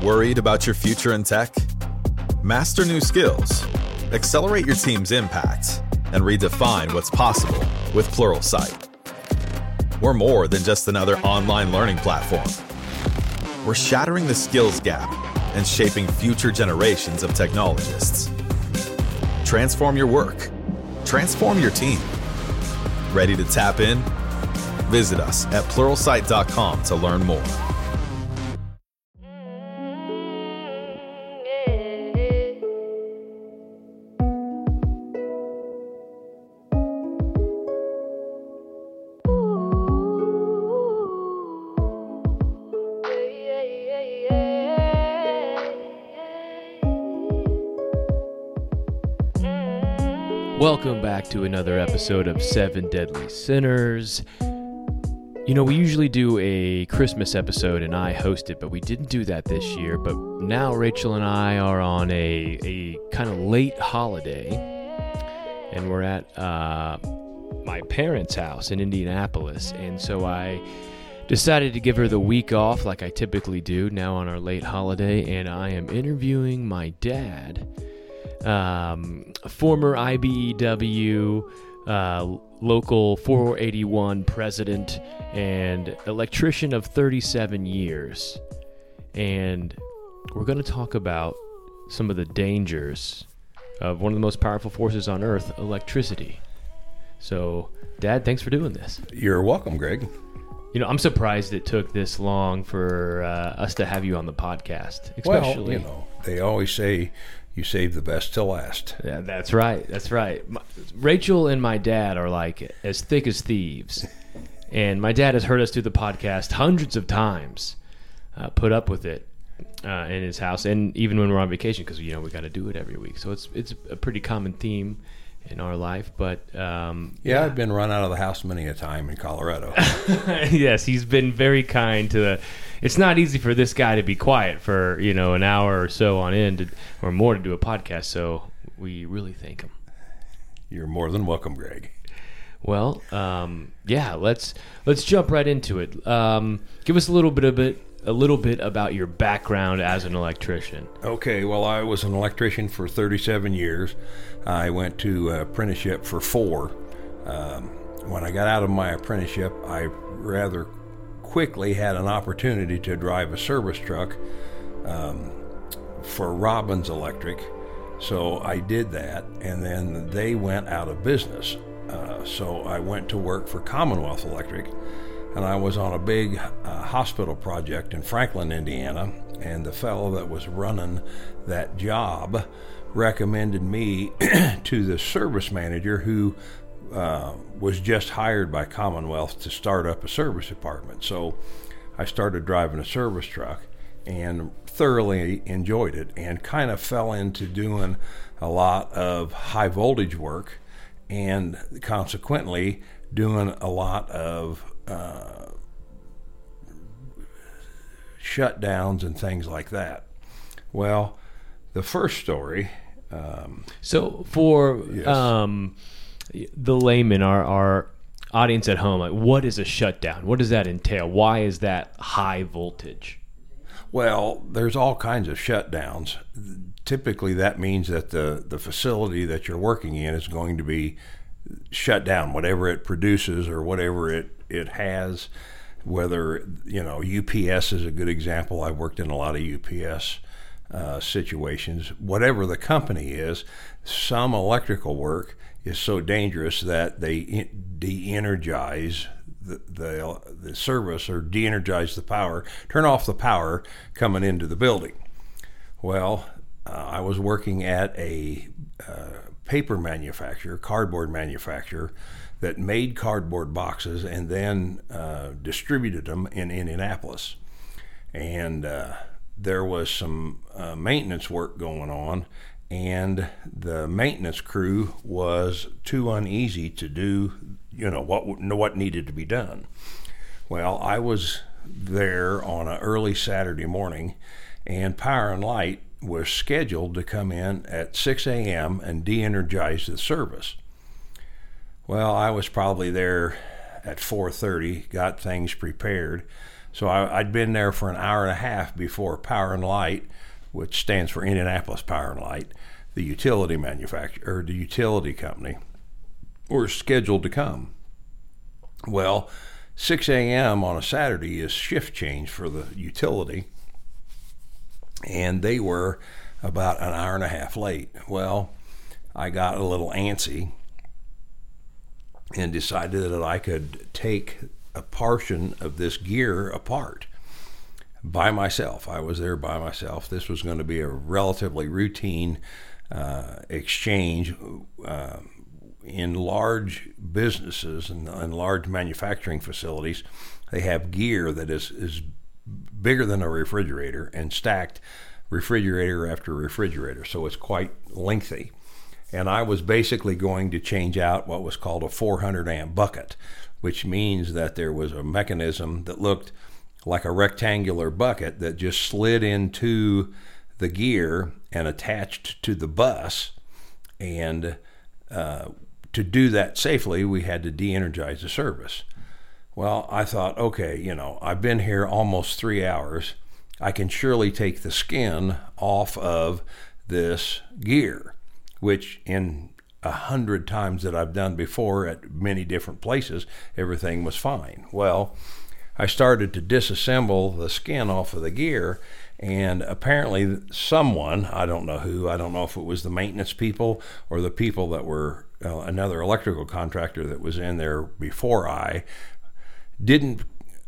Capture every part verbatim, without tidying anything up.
Worried about your future in tech? Master new skills, accelerate your team's impact, and redefine what's possible with Pluralsight. We're more than just another online learning platform. We're shattering the skills gap and shaping future generations of technologists. Transform your work. Transform your team. Ready to tap in? Visit us at pluralsight dot com to learn more. Welcome back to another episode of Seven Deadly Sinners. You know, we usually do a Christmas episode and I host it, but we didn't do that this year. But now Rachel and I are on a, a kind of late holiday, and we're at uh, my parents' house in Indianapolis. And so I decided to give her the week off like I typically do now on our late holiday, and I am interviewing my dad. Um, former I B E W, uh, local four eighty-one president, and electrician of thirty-seven years. And we're going to talk about some of the dangers of one of the most powerful forces on earth, electricity. So, Dad, thanks for doing this. You're welcome, Greg. You know, I'm surprised it took this long for uh, us to have you on the podcast. Especially, well, you know, they always say you save the best till last. Yeah, that's right. That's right. My, Rachel and my dad are like as thick as thieves. And my dad has heard us do the podcast hundreds of times, uh, put up with it uh, in his house, and even when we're on vacation, because, you know, we got to do it every week. So it's it's a pretty common theme in our life. But um, yeah, yeah, I've been run out of the house many a time in Colorado. Yes, he's been very kind to the... It's not easy for this guy to be quiet for, you know, an hour or so on end or more to do a podcast, so we really thank him. You're more than welcome, Greg. Well, um, yeah, let's let's jump right into it. Um, give us a little bit of it, a little bit about your background as an electrician. Okay, well, I was an electrician for thirty-seven years. I went to apprenticeship for four. Um, when I got out of my apprenticeship, I rather quickly had an opportunity to drive a service truck um, for Robbins Electric. So I did that, and then they went out of business. Uh, so I went to work for Commonwealth Electric, and I was on a big uh, hospital project in Franklin, Indiana, and the fellow that was running that job recommended me to the service manager who Uh, was just hired by Commonwealth to start up a service department. So I started driving a service truck and thoroughly enjoyed it, and kind of fell into doing a lot of high voltage work, and consequently doing a lot of uh, shutdowns and things like that. Well, the first story. Um, so for yes. um, the layman, our, our audience at home, like, what is a shutdown? What does that entail? Why is that high voltage? Well, there's all kinds of shutdowns. Typically, that means that the, the facility that you're working in is going to be shut down, whatever it produces or whatever it, it has, whether, you know, U P S is a good example. I've worked in a lot of U P S uh, situations. Whatever the company is, some electrical work is so dangerous that they de-energize the, the the service, or de-energize the power, turn off the power coming into the building. Well, uh, I was working at a uh, paper manufacturer, cardboard manufacturer, that made cardboard boxes and then uh, distributed them in Indianapolis. And uh, there was some uh, maintenance work going on, and the maintenance crew was too uneasy to do, you know, what what needed to be done. Well, I was there on an early Saturday morning, and Power and Light was scheduled to come in at six a.m. and de-energize the service. Well, I was probably there at four thirty, got things prepared. So I, I'd been there for an hour and a half before Power and Light, which stands for Indianapolis Power and Light, the utility manufacturer, or the utility company, were scheduled to come. Well, six a.m. on a Saturday is shift change for the utility, and they were about an hour and a half late. Well, I got a little antsy and decided that I could take a portion of this gear apart by myself. I was there by myself. This was going to be a relatively routine uh, exchange. Uh, in large businesses and, and large manufacturing facilities, they have gear that is, is bigger than a refrigerator and stacked refrigerator after refrigerator, so it's quite lengthy. And I was basically going to change out what was called a four hundred amp bucket, which means that there was a mechanism that looked like a rectangular bucket that just slid into the gear and attached to the bus. And uh, to do that safely, we had to de-energize the service. Well, I thought, okay, you know, I've been here almost three hours. I can surely take the skin off of this gear, which in a hundred times that I've done before at many different places, everything was fine. Well, I started to disassemble the skin off of the gear, and apparently someone, I don't know who, I don't know if it was the maintenance people or the people that were uh, another electrical contractor that was in there before I, didn't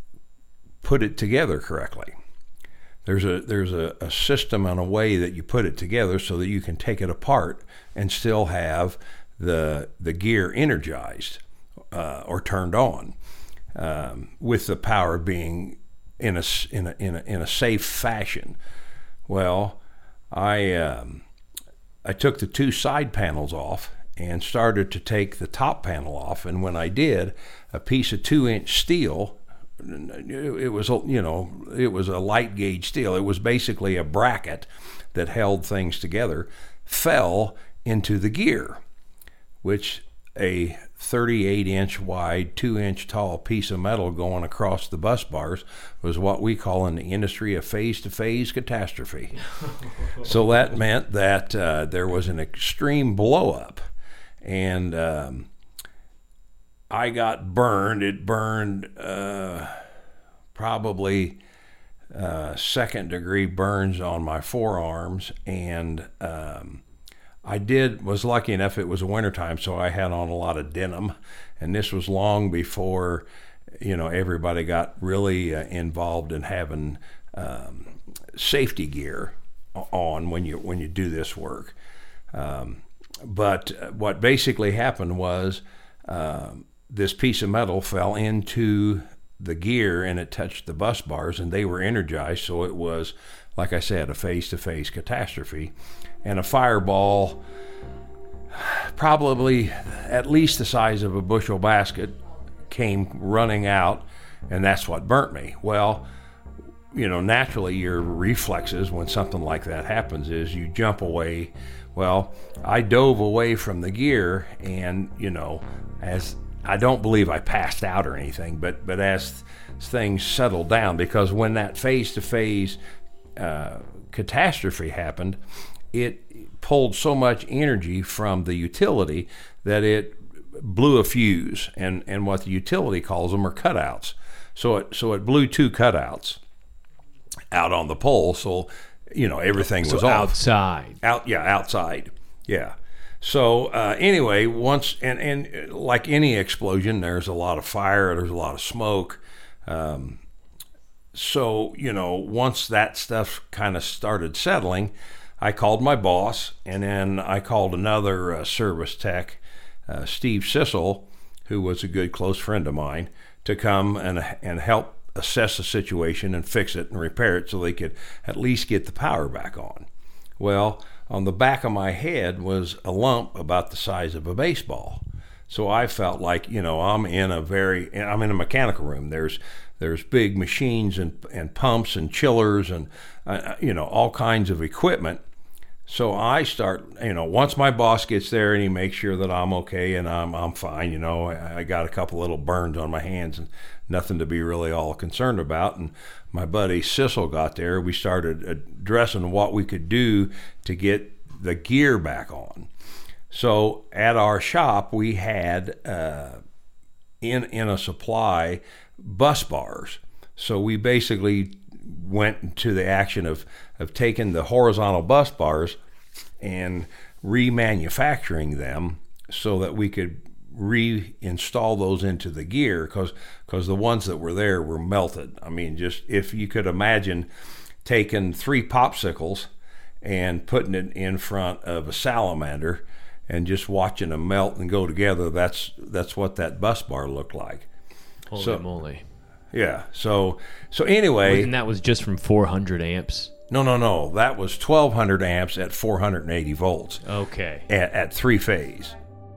put it together correctly. There's a there's a, a system and a way that you put it together so that you can take it apart and still have the the gear energized uh, or turned on, um, with the power being in a in a in a, in a safe fashion. Well, I um, I took the two side panels off and started to take the top panel off, and when I did, a piece of two inch steel. It was, you know, it was a light gauge steel. It was basically a bracket that held things together, fell into the gear, which a thirty-eight inch wide, two inch tall piece of metal going across the bus bars was what we call in the industry a phase-to-phase catastrophe. So that meant that uh, there was an extreme blow up, and um, I got burned. It burned uh, probably uh, second degree burns on my forearms, and um, I did was lucky enough. It was a wintertime, so I had on a lot of denim, and this was long before, you know, everybody got really uh, involved in having um, safety gear on when you when you do this work. Um, but what basically happened was. Um, This piece of metal fell into the gear and it touched the bus bars, and they were energized. So it was, like I said, a phase-to-phase catastrophe. And a fireball, probably at least the size of a bushel basket, came running out, and that's what burnt me. Well, you know, naturally your reflexes when something like that happens is you jump away. Well, I dove away from the gear, and, you know, as I don't believe I passed out or anything, but but as things settled down, because when that phase-to-phase uh, catastrophe happened, it pulled so much energy from the utility that it blew a fuse, and, and what the utility calls them are cutouts. So it so it blew two cutouts out on the pole, so, you know, everything so was off. outside. Out, yeah, outside, yeah. So uh, anyway, once, and, and like any explosion, there's a lot of fire, there's a lot of smoke. Um, so, you know, once that stuff kind of started settling, I called my boss, and then I called another uh, service tech, uh, Steve Sissel, who was a good close friend of mine, to come and and help assess the situation and fix it and repair it so they could at least get the power back on. Well, on the back of my head was a lump about the size of a baseball. So I felt like, you know, I'm in a very, I'm in a mechanical room. There's there's big machines and, and pumps and chillers and, uh, you know, all kinds of equipment. So I start, you know, once my boss gets there and he makes sure that I'm okay and I'm I'm fine, you know, I, I got a couple little burns on my hands and nothing to be really all concerned about. And my buddy Sissel got there. We started addressing what we could do to get the gear back on. So at our shop, we had uh, in in a supply bus bars. So we basically went into the action of, of taking the horizontal bus bars and remanufacturing them so that we could reinstall those into the gear, because because the ones that were there were melted. I mean, just if you could imagine taking three popsicles and putting it in front of a salamander and just watching them melt and go together, that's that's what that bus bar looked like. Holy so, moly. Yeah. So so anyway. And that was just from four hundred amps? No, no, no. That was twelve hundred amps at four hundred eighty volts. Okay. At, at three phase.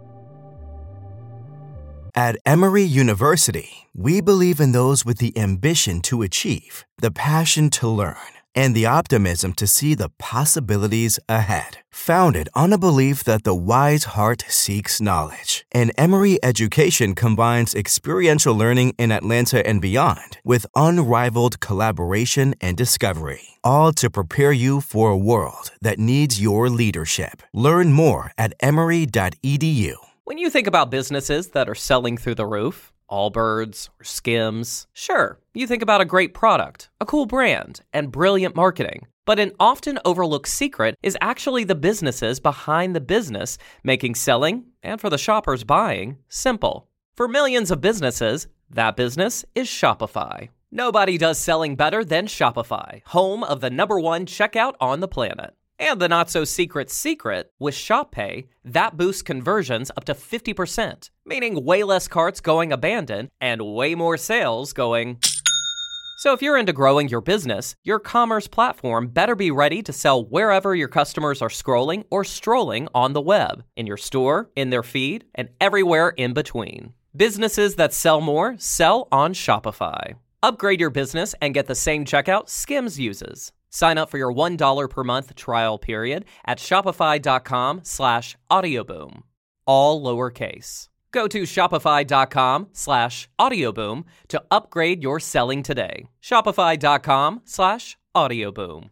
At Emory University, we believe in those with the ambition to achieve, the passion to learn, and the optimism to see the possibilities ahead. Founded on a belief that the wise heart seeks knowledge, and Emory education combines experiential learning in Atlanta and beyond with unrivaled collaboration and discovery, all to prepare you for a world that needs your leadership. Learn more at emory dot e d u. When you think about businesses that are selling through the roof, Allbirds or Skims, sure, you think about a great product, a cool brand, and brilliant marketing. But an often overlooked secret is actually the businesses behind the business, making selling, and for the shoppers buying, simple. For millions of businesses, that business is Shopify. Nobody does selling better than Shopify, home of the number one checkout on the planet. And the not-so-secret secret, with ShopPay, that boosts conversions up to fifty percent, meaning way less carts going abandoned and way more sales going... So if you're into growing your business, your commerce platform better be ready to sell wherever your customers are scrolling or strolling on the web, in your store, in their feed, and everywhere in between. Businesses that sell more sell on Shopify. Upgrade your business and get the same checkout Skims uses. Sign up for your one dollar per month trial period at shopify.com slash audioboom. All lowercase. Go to shopify.com slash audioboom to upgrade your selling today. Shopify.com slash audioboom.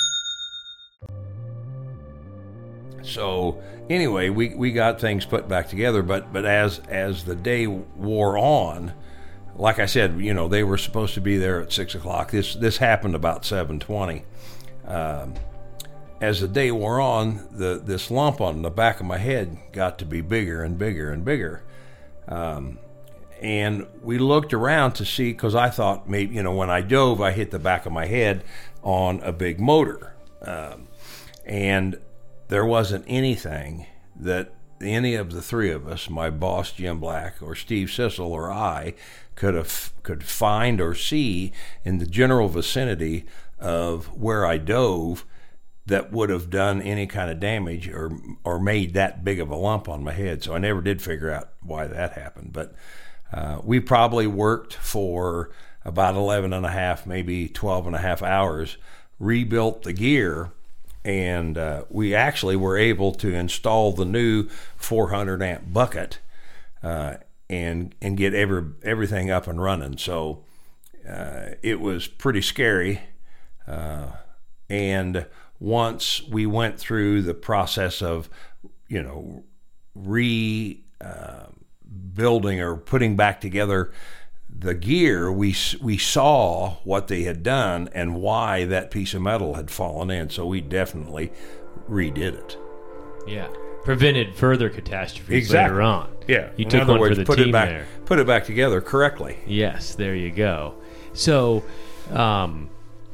So anyway, we, we got things put back together, but but as as the day wore on, like I said, you know, they were supposed to be there at six o'clock. This this happened about seven twenty. Um, as the day wore on, the this lump on the back of my head got to be bigger and bigger and bigger. Um, and we looked around to see, because I thought maybe, you know, when I dove, I hit the back of my head on a big motor. Um, and there wasn't anything that any of the three of us, my boss Jim Black or Steve Sissel or I, could have could find or see in the general vicinity of where I dove that would have done any kind of damage or or made that big of a lump on my head. So I never did figure out why that happened. But uh, we probably worked for about eleven and a half, maybe twelve and a half hours, rebuilt the gear, and uh, we actually were able to install the new four hundred amp bucket uh, and and get every everything up and running. So uh, it was pretty scary. Uh, and once we went through the process of, you know, rebuilding uh, or putting back together the gear, we we saw what they had done and why that piece of metal had fallen in. So we definitely redid it. Yeah, prevented further catastrophes exactly. later on. Yeah, you in took other one words, for the put team it back, there. Put it back together correctly. Yes, there you go. So, um,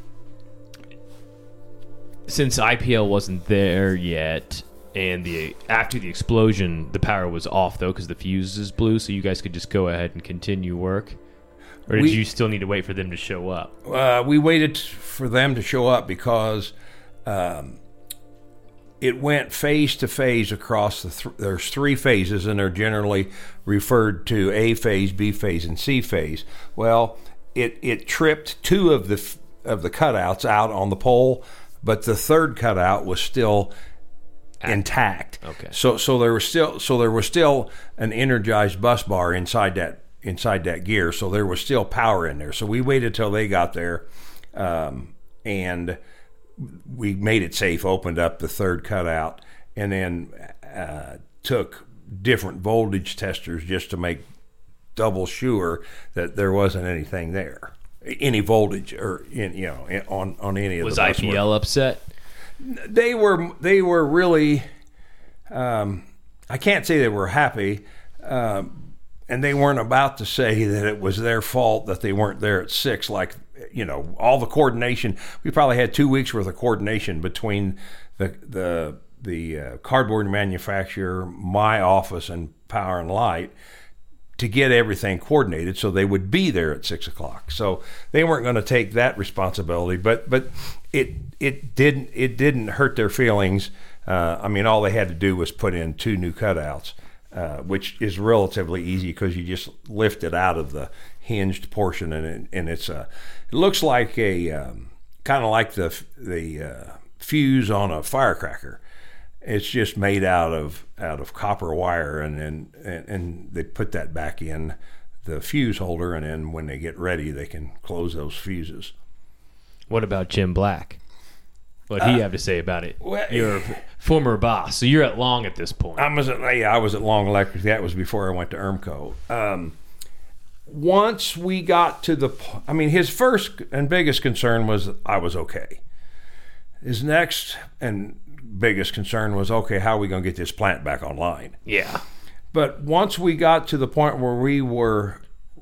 since I P L wasn't there yet, and the after the explosion, the power was off though because the fuses blew, so you guys could just go ahead and continue work. Or did we, you still need to wait for them to show up? Uh, we waited for them to show up because um, it went phase to phase across the. Th- there's three phases, and they're generally referred to A phase, B phase, and C phase. Well, it it tripped two of the of the cutouts out on the pole, but the third cutout was still intact. Okay. So so there was still so there was still an energized bus bar inside that inside that gear, so there was still power in there. So we waited till they got there, um, and we made it safe, opened up the third cutout, and then uh, took different voltage testers just to make double sure that there wasn't anything there, any voltage or in, you know in, on on any of was the. Was I P L upset? They were they were really. Um, I can't say they were happy. Um, And they weren't about to say that it was their fault that they weren't there at six. Like, you know, all the coordination. We probably had two weeks worth of coordination between the the the uh, cardboard manufacturer, my office, and Power and Light to get everything coordinated so they would be there at six o'clock. So they weren't going to take that responsibility. But but it it didn't it didn't hurt their feelings. Uh, I mean, all they had to do was put in two new cutouts. Uh, which is relatively easy because you just lift it out of the hinged portion, and it, and it's a it looks like a um, kind of like the the uh, fuse on a firecracker. It's just made out of out of copper wire, and then and, and they put that back in the fuse holder, and then when they get ready, they can close those fuses. What about Jim Black? What do you uh, have to say about it? Well, you're a former boss, so you're at Long at this point. I was at, yeah, I was at Long Electric. That was before I went to ERMCO. Um, once we got to the, I mean, his first and biggest concern was I was okay. His next and biggest concern was, okay, how are we going to get this plant back online? Yeah. But once we got to the point where we were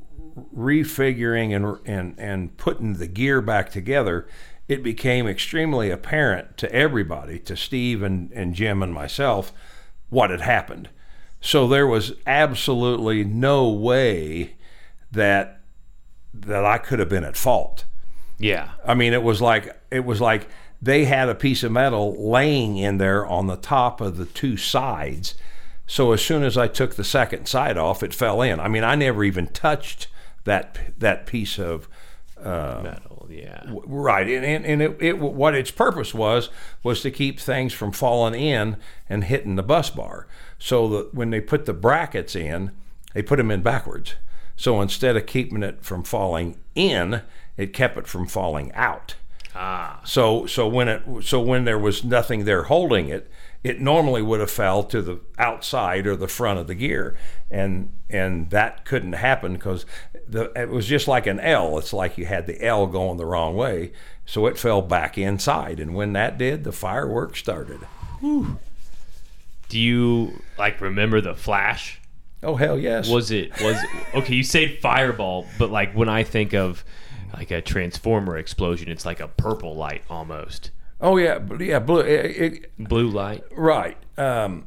refiguring and and and putting the gear back together, it became extremely apparent to everybody, to Steve and, and Jim and myself, what had happened. So there was absolutely no way that that I could have been at fault. Yeah. I mean, it was like it was like they had a piece of metal laying in there on the top of the two sides. So as soon as I took the second side off, it fell in. I mean, I never even touched that that piece of uh, metal. Yeah. W- right, and and, and it, it what its purpose was was to keep things from falling in and hitting the bus bar. So that when they put the brackets in, they put them in backwards. So instead of keeping it from falling in, it kept it from falling out. Ah. So so when it so when there was nothing there holding it, it normally would have fell to the outside or the front of the gear, and and that couldn't happen because the it was just like an L. It's like you had the L going the wrong way, so it fell back inside. And when that did, the fireworks started. Whew. Do you like remember the flash? Oh hell yes. Was it was okay? You say fireball, but like when I think of like a transformer explosion, it's like a purple light almost. Oh yeah, yeah, blue. It, it, blue light. Right. Um,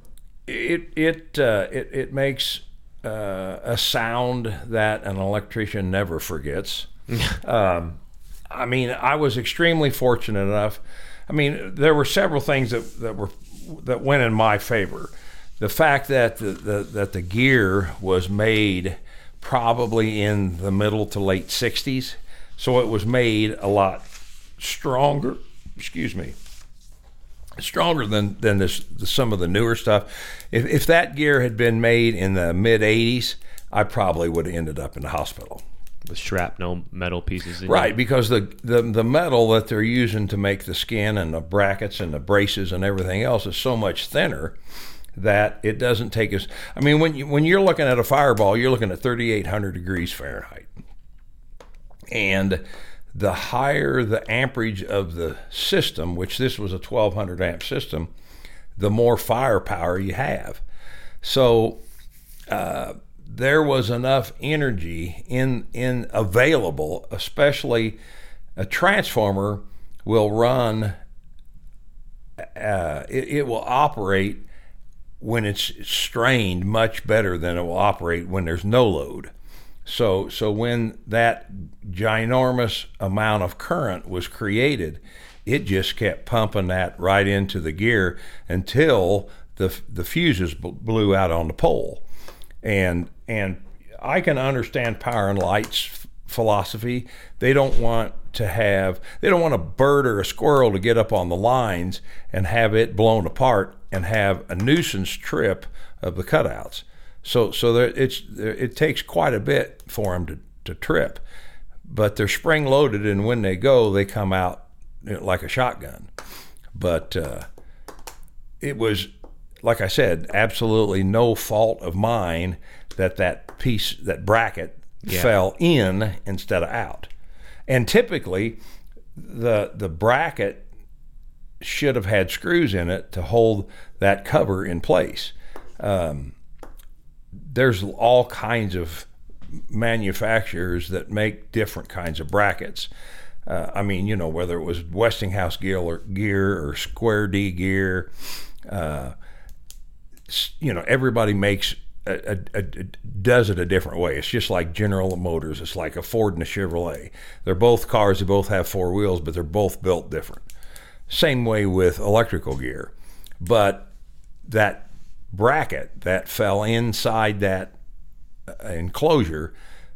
it it uh, it it makes uh, a sound that an electrician never forgets. um, I mean, I was extremely fortunate enough. I mean, there were several things that, that were that went in my favor. The fact that the, the that the gear was made probably in the middle to late sixties, so it was made a lot stronger. Excuse me, stronger than than this the, some of the newer stuff. If if that gear had been made in the mid eighties, I probably would have ended up in the hospital with shrapnel metal pieces. In right, it. Because the, the the metal that they're using to make the skin and the brackets and the braces and everything else is so much thinner that it doesn't take us. I mean, when you when you're looking at a fireball, you're looking at thirty-eight hundred degrees Fahrenheit, and the higher the amperage of the system, which this was a twelve hundred amp system, the more firepower you have. So uh, there was enough energy in in available, especially a transformer will run, uh, it, it will operate when it's strained much better than it will operate when there's no load. So so when that ginormous amount of current was created, it just kept pumping that right into the gear until the the fuses blew out on the pole. And and I can understand Power and Light's philosophy. They don't want to have they don't want a bird or a squirrel to get up on the lines and have it blown apart and have a nuisance trip of the cutouts. So so there, it's there, it takes quite a bit for them to, to trip, but they're spring loaded, and when they go, they come out like a shotgun. But uh, it was, like I said, absolutely no fault of mine that that piece, that bracket, yeah. fell in instead of out. And typically, the the bracket should have had screws in it to hold that cover in place. Um, there's all kinds of manufacturers that make different kinds of brackets. Uh, I mean, you know, whether it was Westinghouse gear or, gear or Square D gear, uh, you know, everybody makes a, a, a, does it a different way. It's just like General Motors. It's like a Ford and a Chevrolet. They're both cars. They both have four wheels, but they're both built different. Same way with electrical gear. But that bracket that fell inside that enclosure,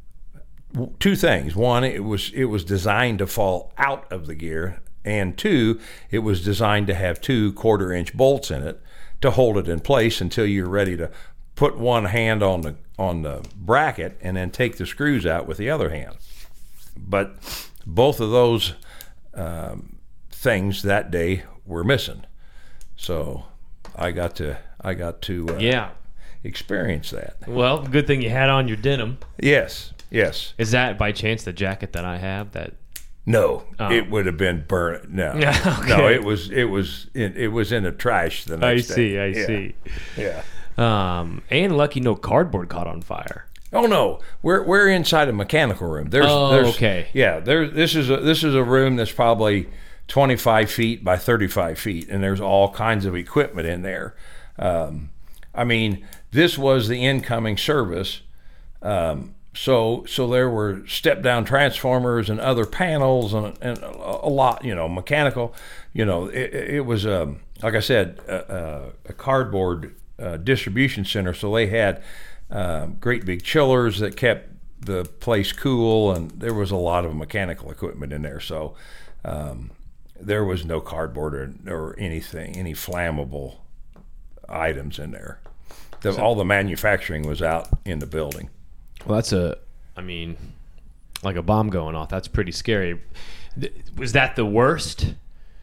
two things. One, it was it was designed to fall out of the gear, and two, it was designed to have two quarter inch bolts in it to hold it in place until you're ready to put one hand on the on the bracket and then take the screws out with the other hand. But both of those um, things that day were missing, so I got to I got to uh, yeah experience that. Well, good thing you had on your denim. Yes, yes. Is that by chance the jacket that I have? That no, oh. It would have been burnt. No, yeah, okay. no, it was it was in, it was in the trash the next I see, day. I yeah. see. Yeah. Um, and lucky no cardboard caught on fire. Oh no, we're we're inside a mechanical room. There's, oh, there's, okay. Yeah, there's this is a this is a room that's probably twenty-five feet by thirty-five feet, and there's all kinds of equipment in there. Um, I mean, this was the incoming service, um, so so there were step-down transformers and other panels and, and a, a lot, you know, mechanical. You know, it, it was um, like I said, a, a cardboard uh, distribution center, so they had uh, great big chillers that kept the place cool, and there was a lot of mechanical equipment in there. So. Um, There was no cardboard or, or anything, any flammable items in there. The, all the manufacturing was out in the building. Well, that's a, I mean, like a bomb going off. That's pretty scary. Was that the worst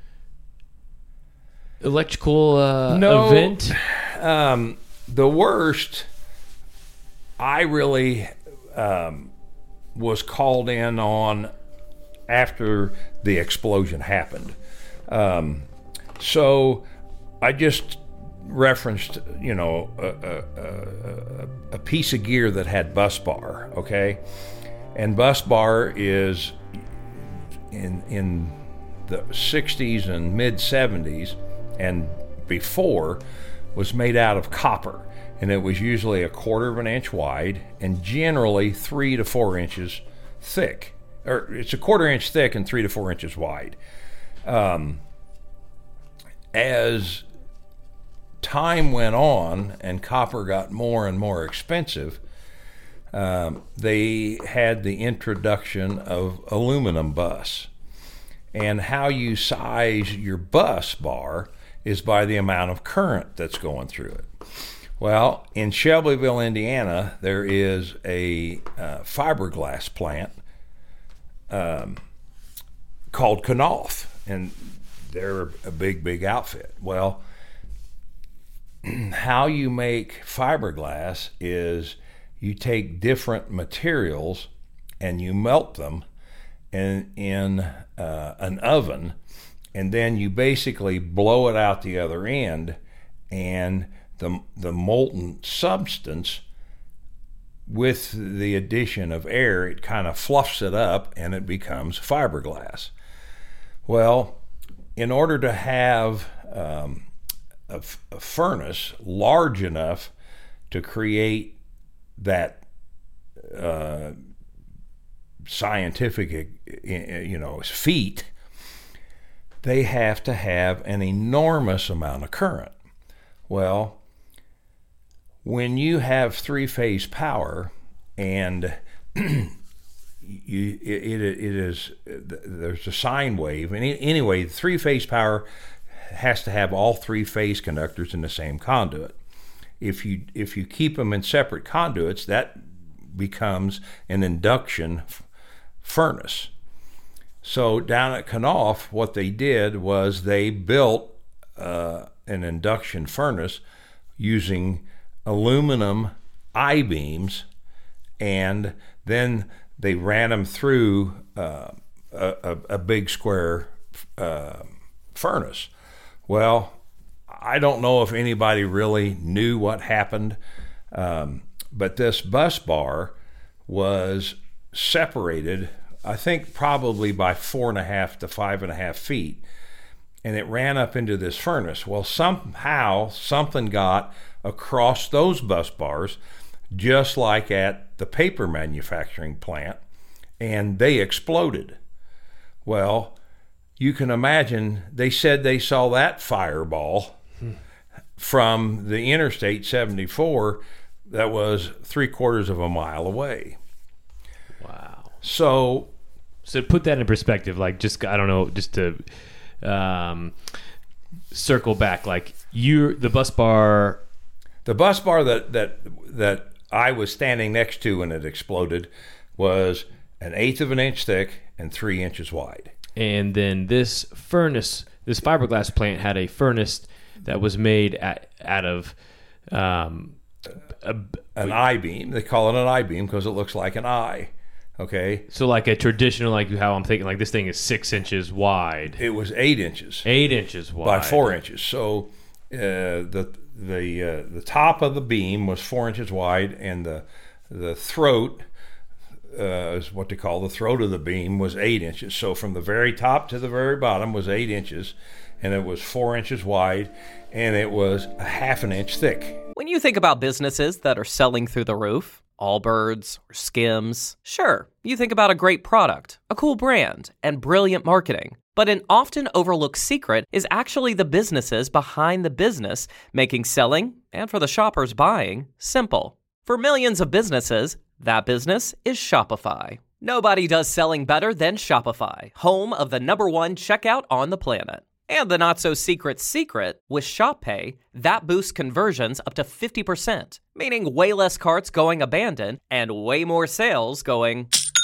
electrical uh, no, event? Um, the worst, I really um, was called in on after the explosion happened. Um, so I just referenced, you know, a, a, a, a piece of gear that had bus bar, okay? And bus bar is in in the sixties and mid seventies and before was made out of copper, and it was usually a quarter of an inch wide and generally three to four inches thick. Or it's a quarter inch thick and three to four inches wide. Um, as time went on and copper got more and more expensive, um, they had the introduction of aluminum bus. And how you size your bus bar is by the amount of current that's going through it. Well, in Shelbyville, Indiana, there is a uh, fiberglass plant Um, called Knauf, and they're a big, big outfit. Well, how you make fiberglass is you take different materials and you melt them in, in uh, an oven, and then you basically blow it out the other end, and the the molten substance, with the addition of air, it kind of fluffs it up and it becomes fiberglass. Well, in order to have um, a, a furnace large enough to create that uh, scientific, you know, feat, they have to have an enormous amount of current. Well, when you have three-phase power, and you, it, it, it is there's a sine wave, and anyway, three-phase power has to have all three phase conductors in the same conduit. if you if you keep them in separate conduits, that becomes an induction f- furnace. So down at Knauf, what they did was they built uh, an induction furnace using aluminum I-beams, and then they ran them through uh, a, a, a big square uh, furnace. Well, I don't know if anybody really knew what happened, um, but this bus bar was separated, I think probably by four and a half to five and a half feet, and it ran up into this furnace. Well, somehow something got across those bus bars, just like at the paper manufacturing plant, and they exploded. Well, you can imagine, they said they saw that fireball hmm. from the Interstate seventy-four that was three quarters of a mile away. Wow. So, so put that in perspective, like just, I don't know, just to um, circle back, like you, the bus bar. The bus bar that, that, that I was standing next to when it exploded was an eighth of an inch thick and three inches wide. And then this furnace, this fiberglass plant had a furnace that was made at, out of um, a, an I-beam. They call it an I-beam because it looks like an eye. Okay. So like a traditional, like how I'm thinking, like this thing is six inches wide. It was eight inches. Eight inches wide. By four inches. So uh, the the uh, the top of the beam was four inches wide, and the the throat uh, is what they call the throat of the beam was eight inches. So from the very top to the very bottom was eight inches, and it was four inches wide, and it was a half an inch thick. When you think about businesses that are selling through the roof, Allbirds or Skims, sure, you think about a great product, a cool brand, and brilliant marketing. But an often overlooked secret is actually the businesses behind the business, making selling, and for the shoppers buying, simple. For millions of businesses, that business is Shopify. Nobody does selling better than Shopify, home of the number one checkout on the planet. And the not-so-secret secret, with Shop Pay, that boosts conversions up to fifty percent, meaning way less carts going abandoned and way more sales going...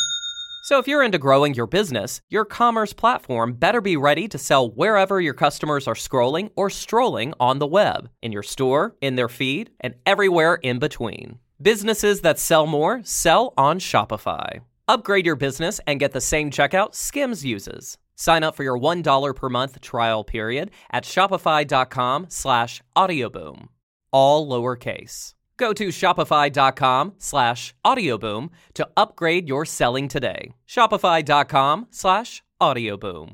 So if you're into growing your business, your commerce platform better be ready to sell wherever your customers are scrolling or strolling on the web, in your store, in their feed, and everywhere in between. Businesses that sell more sell on Shopify. Upgrade your business and get the same checkout Skims uses. Sign up for your one dollar per month trial period at shopify.com slash audioboom. All lowercase. Go to shopify.com slash audioboom to upgrade your selling today. Shopify.com slash audioboom.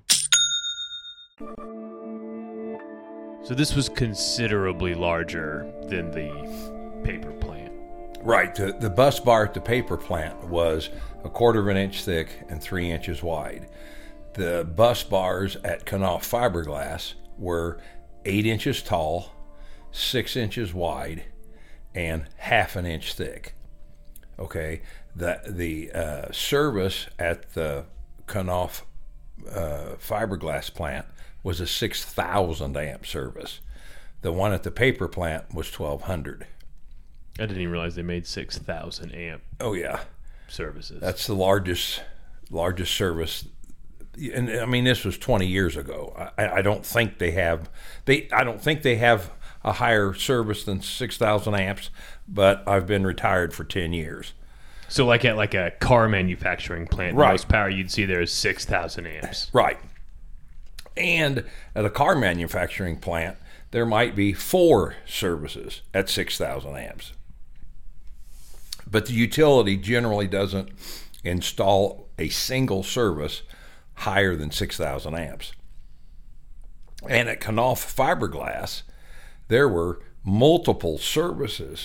So this was considerably larger than the paper plant. Right. The, the bus bar at the paper plant was a quarter of an inch thick and three inches wide. The bus bars at Knauf Fiberglass were eight inches tall, six inches wide, and half an inch thick. Okay, the the uh, service at the Knauf uh, fiberglass plant was a six thousand amp service. The one at the paper plant was twelve hundred. I didn't even realize they made six thousand amp. Oh yeah, services. That's the largest largest service. And I mean, this was twenty years ago. I, I don't think they have they. I don't think they have a higher service than six thousand amps, but I've been retired for ten years. So like at like a car manufacturing plant, right. The most power you'd see there is six thousand amps. Right. And at a car manufacturing plant, there might be four services at six thousand amps. But the utility generally doesn't install a single service higher than six thousand amps. And at Knauf Fiberglass, there were multiple services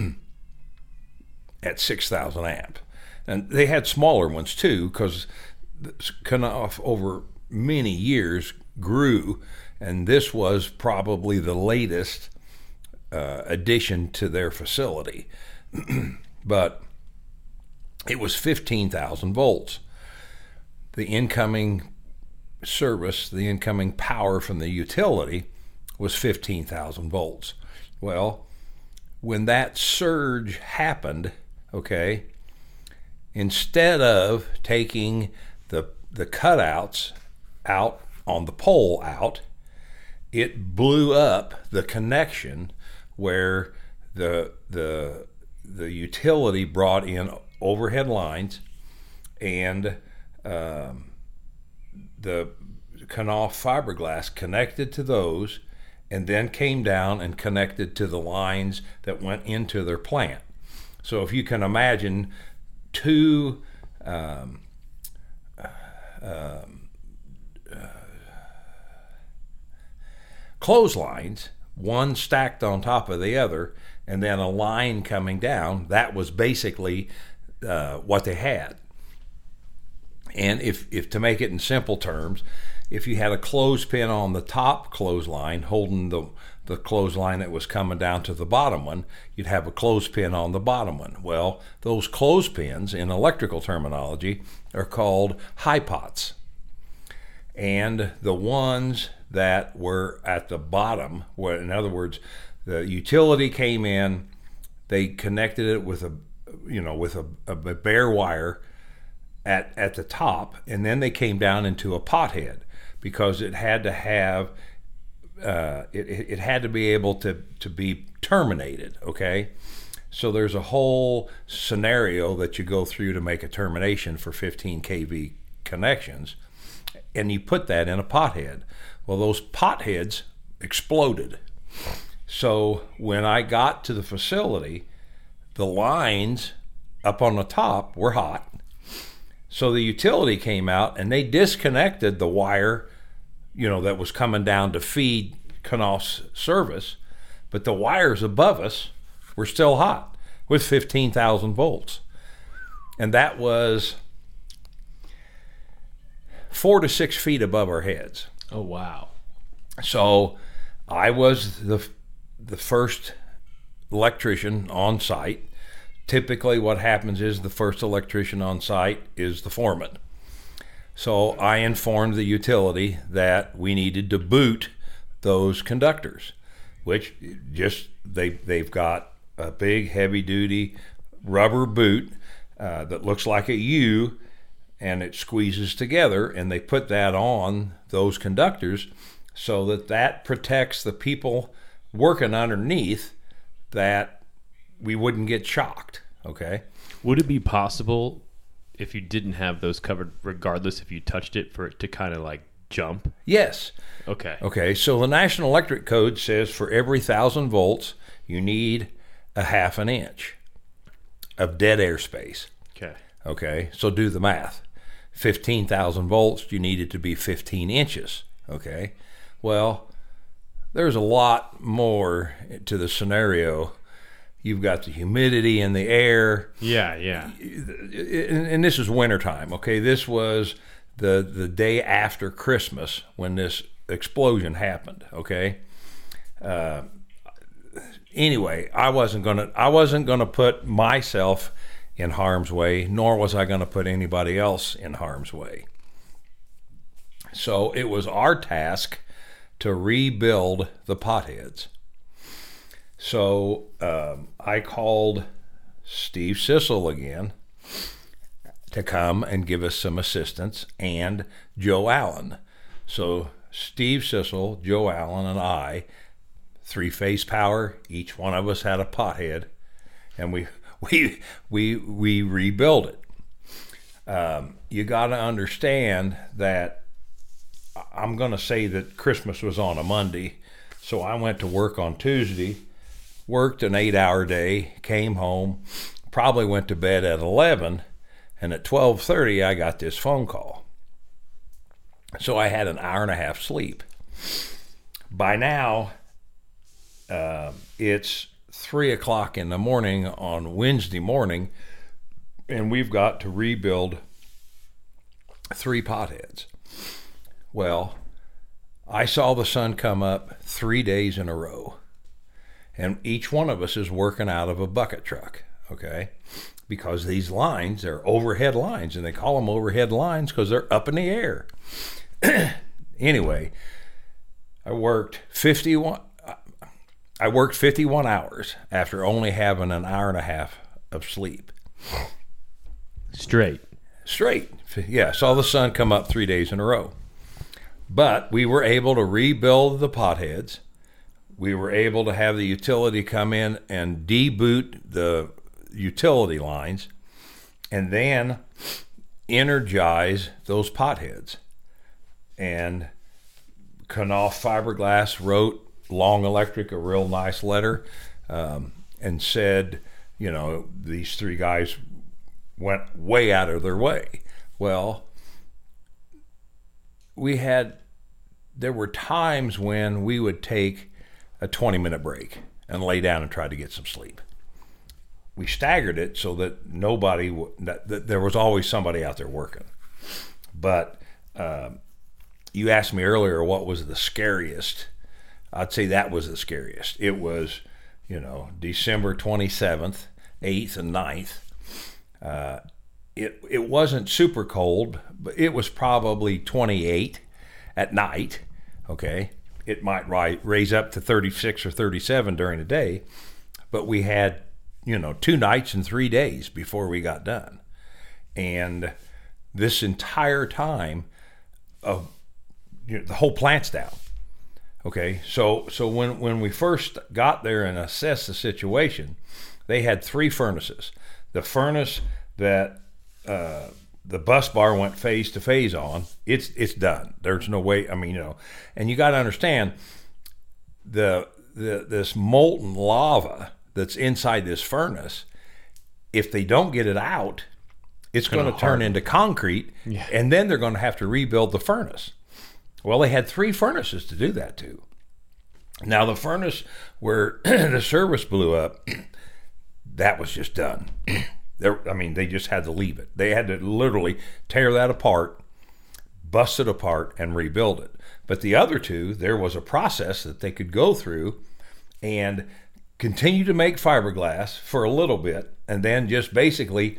at six thousand amp. And they had smaller ones too, because Knauf over many years grew, and this was probably the latest uh, addition to their facility. But it was fifteen thousand volts. The incoming service, the incoming power from the utility was fifteen thousand volts. Well, when that surge happened, okay, instead of taking the the cutouts out on the pole out, it blew up the connection where the the the utility brought in overhead lines, and um, the Knauf fiberglass connected to those, and then came down and connected to the lines that went into their plant. So if you can imagine two um, um, uh, clotheslines, one stacked on top of the other, and then a line coming down, that was basically uh, what they had. And if, if to make it in simple terms, if you had a clothespin on the top clothesline holding the, the clothesline that was coming down to the bottom one, you'd have a clothespin on the bottom one. Well, those clothespins in electrical terminology are called high pots. And the ones that were at the bottom, were, in other words, the utility came in, they connected it with a, you know, with a, a bare wire at at the top, and then they came down into a pothead because it had to have, uh, it it had to be able to to be terminated. Okay, so there's a whole scenario that you go through to make a termination for fifteen K V connections, and you put that in a pothead. Well, those potheads exploded. So when I got to the facility, the lines up on the top were hot. So the utility came out and they disconnected the wire, you know, that was coming down to feed Knauf's service, but the wires above us were still hot with fifteen thousand volts. And that was four to six feet above our heads. Oh, wow. So I was the the first electrician on site. Typically what happens is the first electrician on site is the foreman. So I informed the utility that we needed to boot those conductors, which just they they've got a big heavy duty rubber boot uh, that looks like a U, and it squeezes together, and they put that on those conductors so that that protects the people working underneath, that we wouldn't get shocked. Okay. Would it be possible if you didn't have those covered, regardless if you touched it, for it to kind of like jump? Yes. Okay. Okay. So the National Electric Code says for every thousand volts, you need a half an inch of dead air space. Okay. Okay. So do the math. fifteen thousand volts, you need it to be fifteen inches. Okay. Well, there's a lot more to the scenario. You've got the humidity in the air. Yeah, yeah. And, and this is wintertime, okay? This was the the day after Christmas when this explosion happened, okay? Uh, anyway, I wasn't gonna I wasn't gonna put myself in harm's way, nor was I gonna put anybody else in harm's way. So it was our task to rebuild the potheads. So um, I called Steve Sissel again to come and give us some assistance, and Joe Allen. So Steve Sissel, Joe Allen, and I, three-phase power, each one of us had a pothead, and we we we we rebuilt it. Um, you got to understand that I'm going to say that Christmas was on a Monday, so I went to work on Tuesday, worked an eight-hour day, came home, probably went to bed at eleven, and at twelve thirty I got this phone call. So I had an hour and a half sleep. By now, uh, it's three o'clock in the morning on Wednesday morning, and we've got to rebuild three potheads. Well, I saw the sun come up three days in a row, and each one of us is working out of a bucket truck, okay? Because these lines, they're overhead lines, and they call them overhead lines because they're up in the air. Anyway, I worked fifty-one, I worked fifty-one hours after only having an hour and a half of sleep. Straight. Straight. Yeah, saw the sun come up three days in a row. But we were able to rebuild the potheads. We were able to have the utility come in and deboot the utility lines and then energize those potheads. And Knauf Fiberglass wrote Long Electric a real nice letter um, and said, you know, these three guys went way out of their way. Well, we had, there were times when we would take a twenty minute break and lay down and try to get some sleep. We staggered it so that nobody, that, that there was always somebody out there working. But um, you asked me earlier what was the scariest. I'd say that was the scariest. It was, you know, December twenty-seventh, eighth, and ninth. Uh, it it wasn't super cold, but it was probably twenty-eight at night, okay? It might rise, raise up to thirty-six or thirty-seven during the day, but we had, you know, two nights and three days before we got done. And this entire time, of you know, the whole plant's down. Okay, so so when, when we first got there and assessed the situation, they had three furnaces. The furnace that uh, the bus bar went phase to phase on, it's it's done. There's no way. I mean, you know, and you got to understand the the this molten lava that's inside this furnace. If they don't get it out, it's going to turn into concrete, yeah. And then they're going to have to rebuild the furnace. Well, they had three furnaces to do that to. Now, the furnace where the service blew up, that was just done. There, I mean, they just had to leave it. They had to literally tear that apart, bust it apart, and rebuild it. But the other two, there was a process that they could go through and continue to make fiberglass for a little bit, and then just basically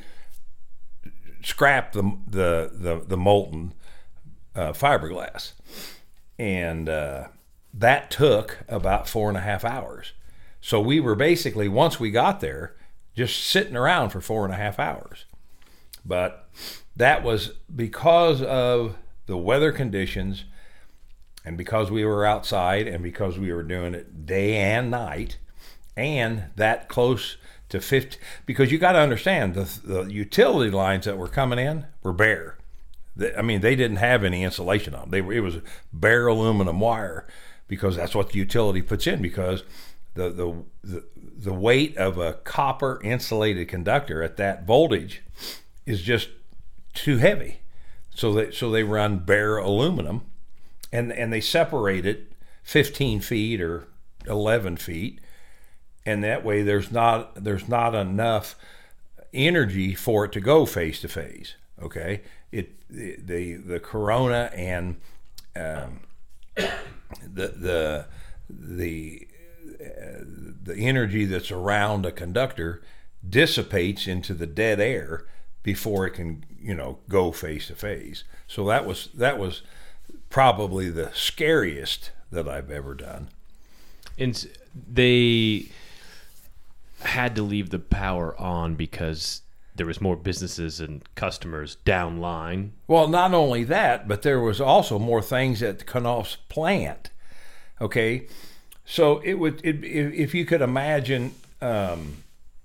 scrap the the the, the molten uh, fiberglass. And uh, that took about four and a half hours. So we were basically, once we got there, just sitting around for four and a half hours. But that was because of the weather conditions and because we were outside and because we were doing it day and night and that close to fifty, because you got to understand the, the utility lines that were coming in were bare. I mean, they didn't have any insulation on them. They were, it was bare aluminum wire because that's what the utility puts in, because the, the the the weight of a copper insulated conductor at that voltage is just too heavy. So they so they run bare aluminum, and and they separate it fifteen feet or eleven feet, and that way there's not there's not enough energy for it to go phase to phase. Okay, it the the, the corona and um, the the the uh, the energy that's around a conductor dissipates into the dead air before it can, you know, go phase to phase. So that was that was probably the scariest that I've ever done. And they had to leave the power on because there was more businesses and customers downline. Well, not only that, but there was also more things at Knauf's plant. Okay, so it would it, if you could imagine, um,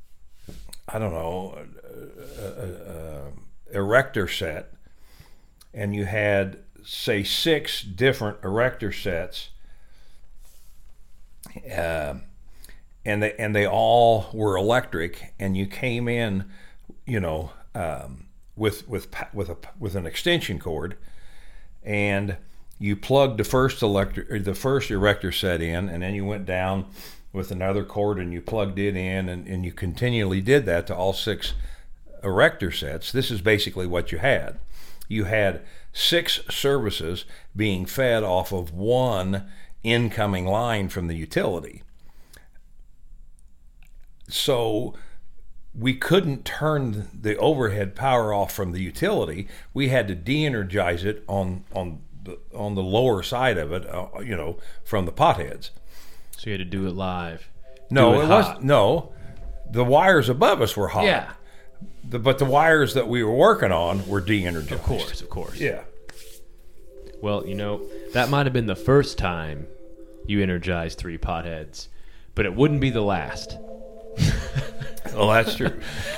I don't know, a, a, a erector set, and you had say six different erector sets, uh, and they and they all were electric, and you came in, you know, um, with with with a with an extension cord, and you plugged the first electric the first erector set in, and then you went down with another cord and you plugged it in, and, and you continually did that to all six erector sets. This is basically what you had. You had six services being fed off of one incoming line from the utility. So we couldn't turn the overhead power off from the utility. We had to de-energize it on on the, on the lower side of it, uh, you know, from the potheads. So you had to do it live. No, Do it it hot. was no. The wires above us were hot. Yeah. The, but the wires that we were working on were de-energized. Of course, of course. Yeah. Well, you know, that might have been the first time you energized three potheads, but it wouldn't be the last. Well, that's true.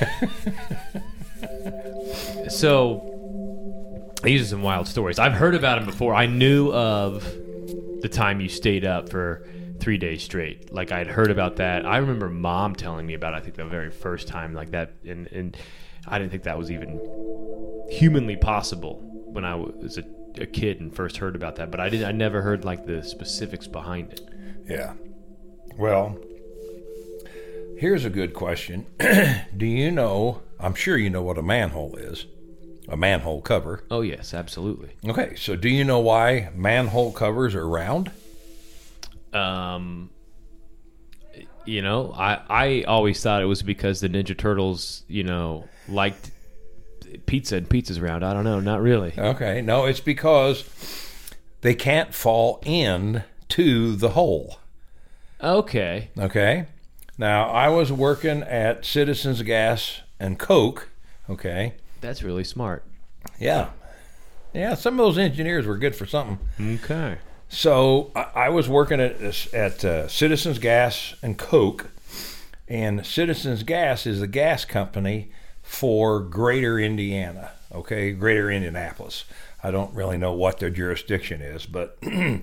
So, these are some wild stories. I've heard about them before. I knew of the time you stayed up for three days straight. Like, I'd heard about that. I remember Mom telling me about it, I think, the very first time like that, and, and I didn't think that was even humanly possible when I was a, a kid and first heard about that. But I didn't. I never heard, like, the specifics behind it. Yeah. Well, here's a good question. Do you know, I'm sure you know what a manhole is, a manhole cover. Oh, yes, absolutely. Okay, so do you know why manhole covers are round? Um, you know, I, I always thought it was because the Ninja Turtles, you know, liked pizza and pizza's round. I don't know, not really. Okay, no, it's because they can't fall in to the hole. Okay. Okay. Now, I was working at Citizens Gas and Coke. Okay. That's really smart. Yeah. Yeah, some of those engineers were good for something. Okay. So I, I was working at at uh, Citizens Gas and Coke, and Citizens Gas is the gas company for Greater Indiana. Okay, Greater Indianapolis. I don't really know what their jurisdiction is, but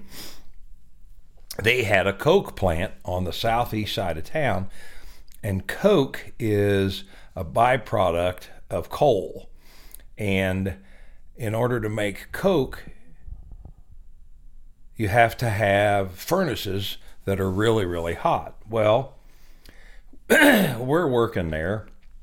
they had a Coke plant on the southeast side of town, and Coke is a byproduct of coal. And in order to make Coke, you have to have furnaces that are really, really hot. Well, we're working there,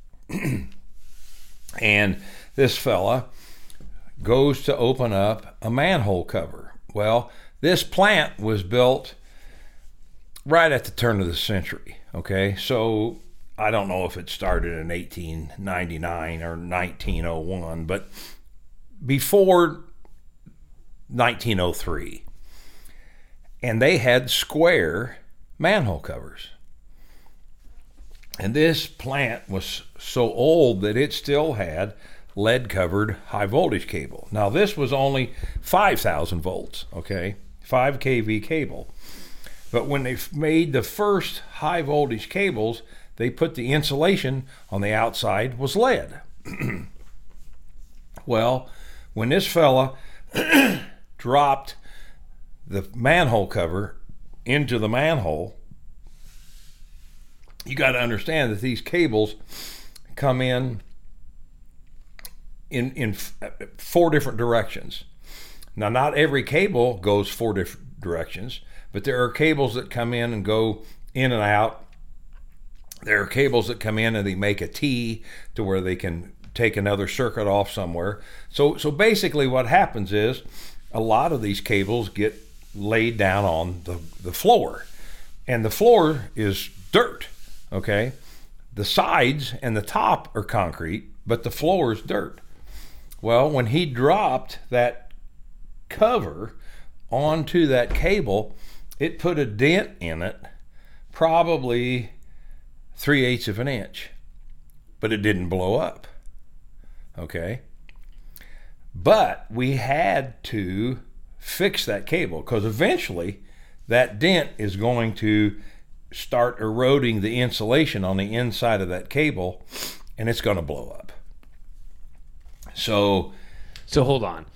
and this fella goes to open up a manhole cover. Well, this plant was built right at the turn of the century, okay? So I don't know if it started in eighteen ninety-nine or nineteen oh one, but before nineteen oh three. And they had square manhole covers. And this plant was so old that it still had lead-covered high-voltage cable. Now, this was only five thousand volts, okay? five K V cable. But when they made the first high-voltage cables, they put the insulation on the outside was lead. Well, when this fella dropped the manhole cover into the manhole, you got to understand that these cables come in in in four different directions. Now, not every cable goes four different directions, but there are cables that come in and go in and out. There are cables that come in and they make a T to where they can take another circuit off somewhere. So, so basically what happens is a lot of these cables get laid down on the, the floor, and the floor is dirt, okay? The sides and the top are concrete, but the floor is dirt. Well, when he dropped that cover onto that cable, it put a dent in it, probably three-eighths of an inch, but it didn't blow up, okay? But we had to fix that cable because eventually that dent is going to start eroding the insulation on the inside of that cable, and it's going to blow up. So, So hold on.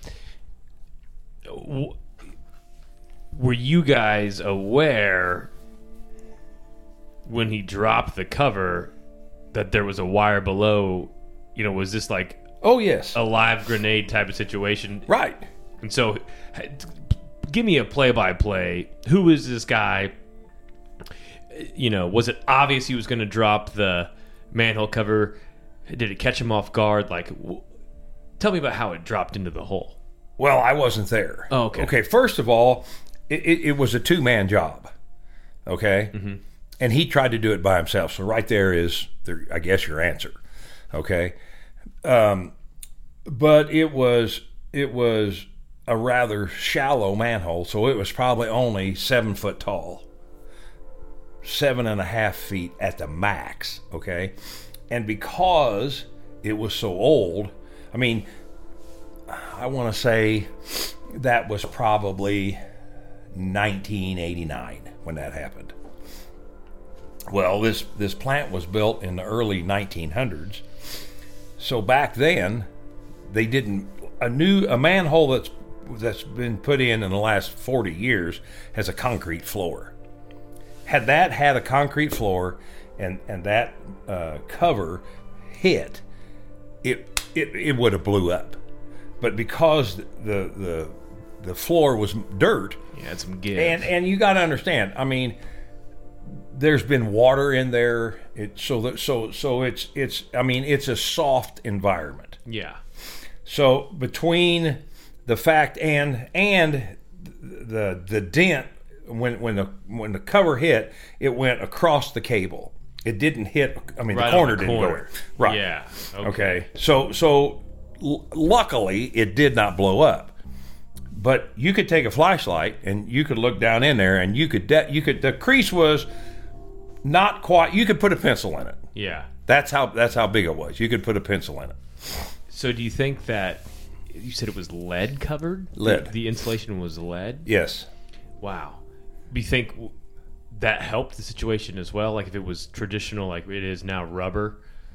W- Were you guys aware when he dropped the cover that there was a wire below? You know, was this like oh yes, a live grenade type of situation? right. And so, give me a play-by-play. Who is this guy? You know, was it obvious he was going to drop the manhole cover? Did it catch him off guard? Like, w- tell me about how it dropped into the hole. Well, I wasn't there. Oh, okay. Okay, first of all, it, it, it was a two-man job, okay? Mm-hmm. And he tried to do it by himself. So right there is, the, I guess, your answer, okay? Um, but it was it was a rather shallow manhole, so it was probably only seven foot tall, seven and a half feet at the max, okay? And because it was so old, I mean, I want to say that was probably nineteen eighty-nine when that happened. Well, this, this plant was built in the early nineteen hundreds. So back then, they didn't, a new, a manhole that's, that's been put in in the last forty years has a concrete floor. Had that had a concrete floor and, and that uh, cover hit, it, it, it would have blew up. But because the, the, the floor was dirt, you had some give. And, and you got to understand, I mean, there's been water in there, it, so that, so so it's it's I mean it's a soft environment. Yeah. So between the fact and and the the dent when when the when the cover hit, it went across the cable. It didn't hit. I mean, right the corner on the didn't corner. go in. Right. Yeah. Okay. okay. So so l- luckily it did not blow up. But you could take a flashlight and you could look down in there and you could de- you could the crease was not quite. You could put a pencil in it. Yeah. That's how that's how big it was. You could put a pencil in it. So do you think that you said it was lead covered? Lead. The, the insulation was lead? Yes. Wow. Do you think that helped the situation as well? Like if it was traditional, like it is now rubber?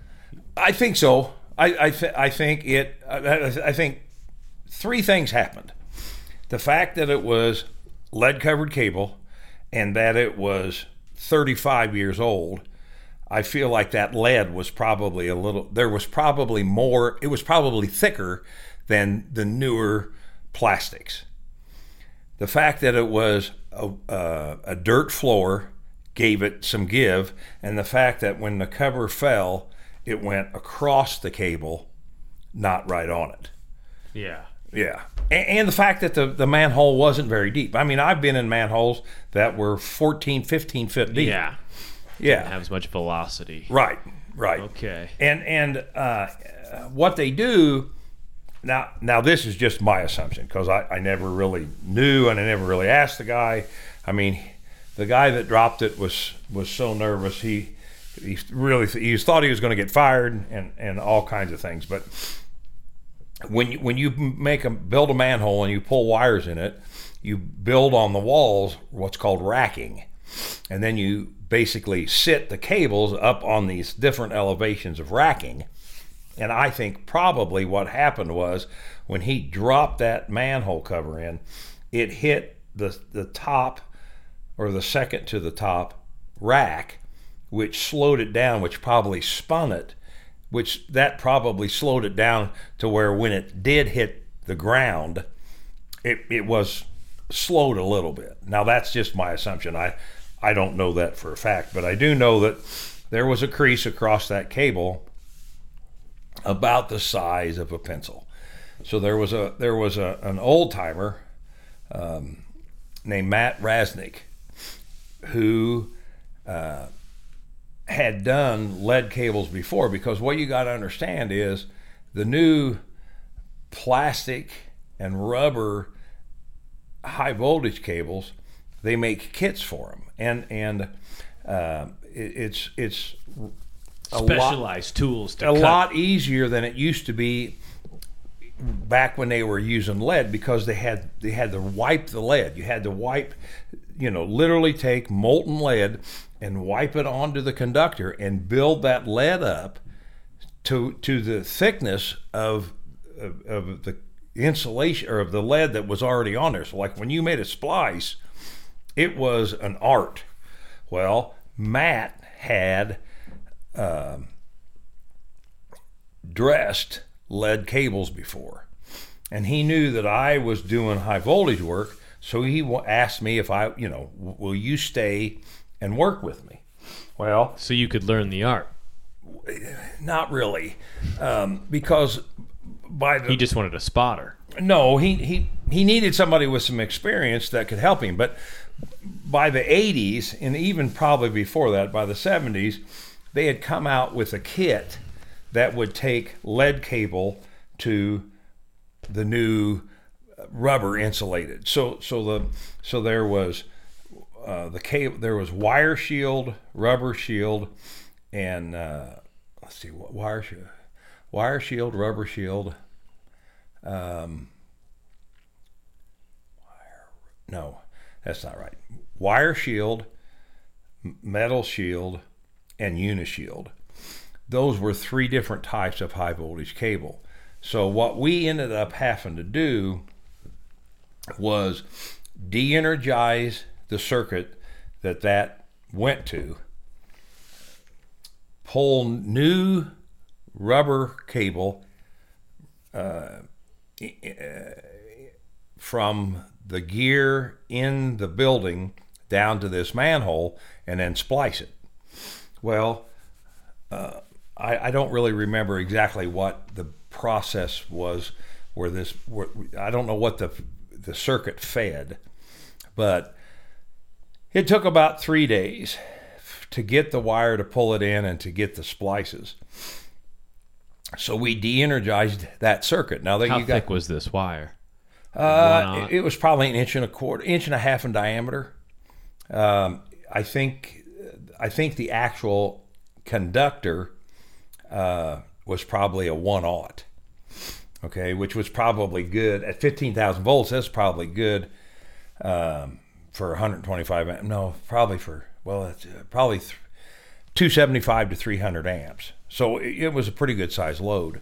I think so. I I, th- I think it. I, I think three things happened. The fact that it was lead covered cable, and that it was thirty-five years old. I feel like that lead was probably a little. There was probably more. It was probably thicker than the newer plastics. The fact that it was a, a, a dirt floor gave it some give, and the fact that when the cover fell, it went across the cable, not right on it. Yeah. Yeah. And, and the fact that the, the manhole wasn't very deep. I mean, I've been in manholes that were fourteen, fifteen foot deep. Yeah. Yeah. Didn't have as much velocity. Right, right. Okay. And and uh, what they do, now now this is just my assumption because I, I never really knew and I never really asked the guy. I mean, the guy that dropped it was, was so nervous. He he really he thought he was going to get fired and, and all kinds of things. But when you, when you make a build a manhole and you pull wires in it, you build on the walls what's called racking, and then you basically sit the cables up on these different elevations of racking. And I think probably what happened was when he dropped that manhole cover in, it hit the the top or the second to the top rack, which slowed it down, which probably spun it, which that probably slowed it down to where when it did hit the ground, it, it was slowed a little bit. Now that's just my assumption. I I don't know that for a fact, but I do know that there was a crease across that cable about the size of a pencil. So there was a there was a an old timer um, named Matt Rasnick who uh, had done lead cables before, because what you got to understand is the new plastic and rubber high voltage cables, they make kits for them, and and uh, it, it's it's a specialized lot, tools to a cut. lot easier than it used to be back when they were using lead, because they had they had to wipe the lead. You had to wipe, you know, literally take molten lead and wipe it onto the conductor and build that lead up to to the thickness of of, of the insulation or of the lead that was already on there. So like when you made a splice, it was an art. Well, Matt had uh, dressed lead cables before, and he knew that I was doing high voltage work, so he asked me if I, you know, will you stay and work with me? Well, so you could learn the art. Not really, um, because by the he just wanted a spotter. No, he he he needed somebody with some experience that could help him. But by the eighties, and even probably before that, by the seventies, they had come out with a kit that would take lead cable to the new rubber insulated. So so the so there was uh, the cable, there was wire shield, rubber shield, and uh, let's see, what wire shield, wire shield, rubber shield. Um, wire, no, that's not right. Wire shield, metal shield, and unishield. Those were three different types of high voltage cable. So what we ended up having to do was de-energize the circuit that that went to, pull new rubber cable uh, from the gear in the building down to this manhole, and then splice it. Well, uh, I, I don't really remember exactly what the process was where this, where, I don't know what the the circuit fed, but it took about three days to get the wire to pull it in and to get the splices. So we de-energized that circuit. Now that How you got, thick was this wire? Uh, it, it was probably an inch and a quarter, inch and a half in diameter. Um, I think, I think the actual conductor uh, was probably a one aught. Okay, which was probably good at fifteen thousand volts. That's probably good um, for one hundred twenty-five amps. No, probably for well, it's uh, probably th- two seventy-five to three hundred amps. So it, it was a pretty good size load.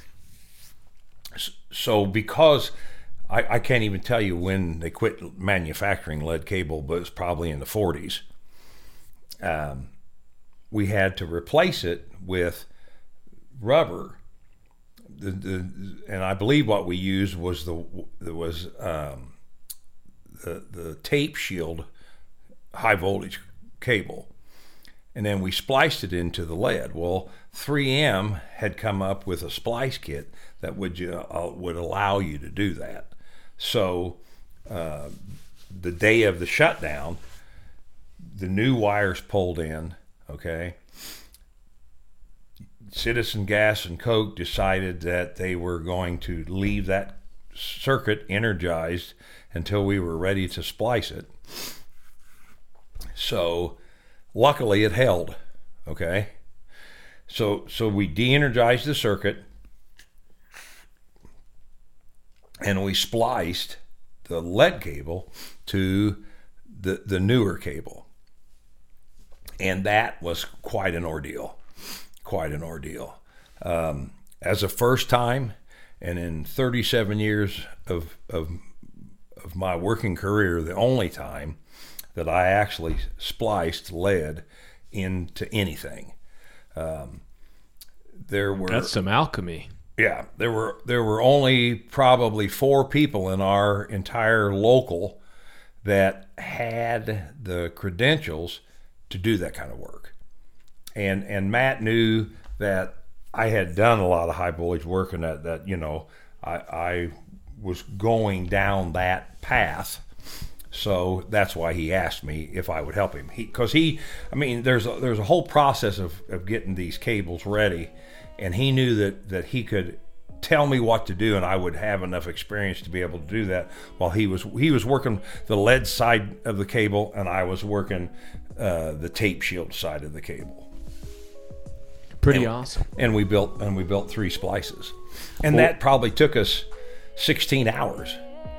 So because I, I can't even tell you when they quit manufacturing lead cable, but it's probably in the forties. Um, we had to replace it with rubber. The, the and I believe what we used was the was um, the the tape shield high voltage cable, and then we spliced it into the lead. Well, three M had come up with a splice kit that would uh, would allow you to do that. So uh, the day of the shutdown, the new wires pulled in. Okay. Citizen Gas and Coke decided that they were going to leave that circuit energized until we were ready to splice it. So luckily it held, okay? So so we de-energized the circuit and we spliced the lead cable to the, the newer cable. And that was quite an ordeal. Quite an ordeal. Um, as a first time, and in thirty-seven years of, of of my working career, the only time that I actually spliced lead into anything. Um, there were That's some alchemy. Yeah, there were there were only probably four people in our entire local that had the credentials to do that kind of work. And and Matt knew that I had done a lot of high voltage work, and that, that you know, I, I was going down that path. So that's why he asked me if I would help him. He, because he, I mean, there's a, there's a whole process of, of getting these cables ready, and he knew that, that he could tell me what to do, and I would have enough experience to be able to do that. While he was he was working the lead side of the cable, and I was working uh, the tape shield side of the cable. Pretty and, awesome. And we built and we built three splices, and well, that probably took us sixteen hours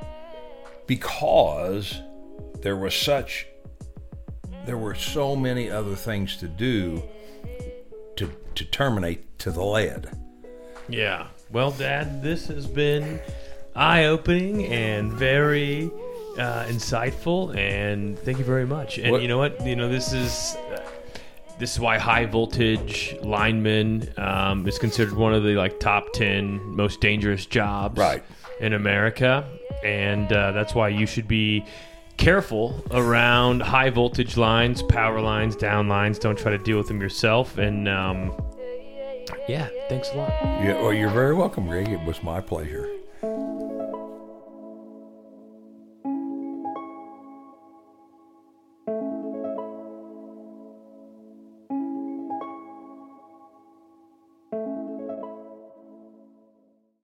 because there was such there were so many other things to do to to terminate to the lead. Yeah. Well, Dad, this has been eye-opening and very uh, insightful, and thank you very much. And what? You know what? You know this is. Uh, This is why high voltage lineman um, is considered one of the like top ten most dangerous jobs right. in America, and uh, that's why you should be careful around high voltage lines, power lines, down lines. Don't try to deal with them yourself. And um, yeah, thanks a lot. Yeah, well, you're very welcome, Greg. It was my pleasure.